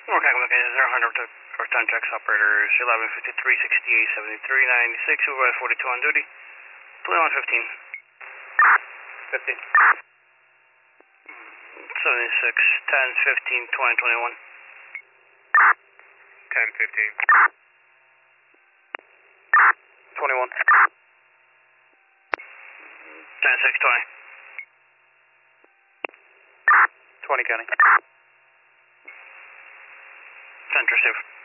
Okay, communications 0 to first time checks operators 11:53, 68, 73, 96, supervisor 42 on duty, 21:15. 15. 76, 10, 15, 20, 21. 10, 15. 21. 10, 6, 20. 20 county. 10 receive.